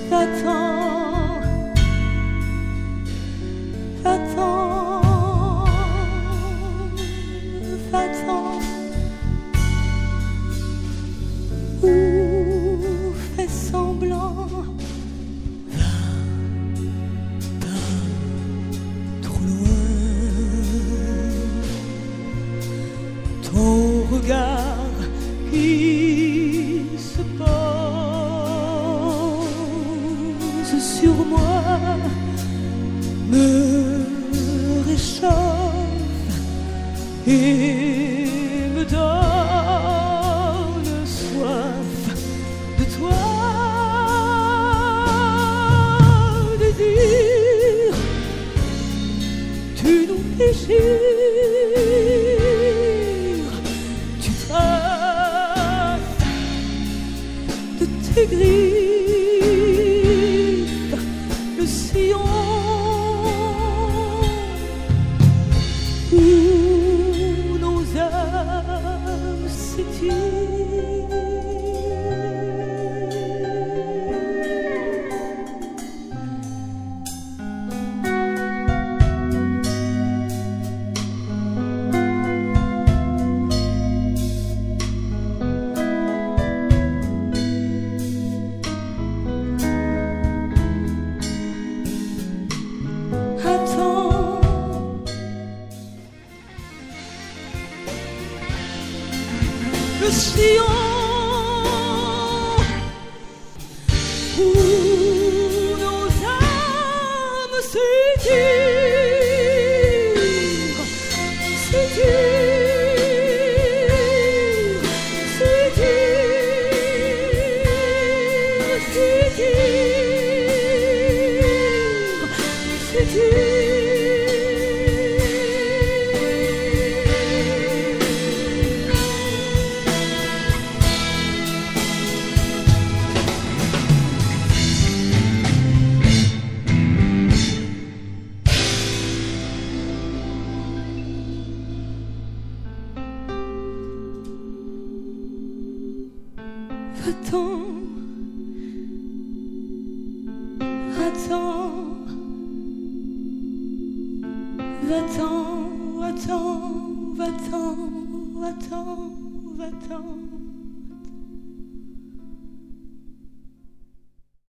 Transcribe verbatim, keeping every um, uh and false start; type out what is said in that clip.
Va-t'en, va-t'en, va-t'en, ou fais semblant. Va-t'en, trop loin. Ton regard qui se pose sur moi me réchauffe et me donne soif de toi. Désir, tu nous déchires, tu traces de tes griffes le sillon où nos âmes s'étirent. Le sillon où nos âmes s'étirent, s'étirent, s'étirent, s'étirent, s'étirent. Va-t'en, va-t'en, va-t'en, va-t'en, va-t'en, va-t'en, va-t'en.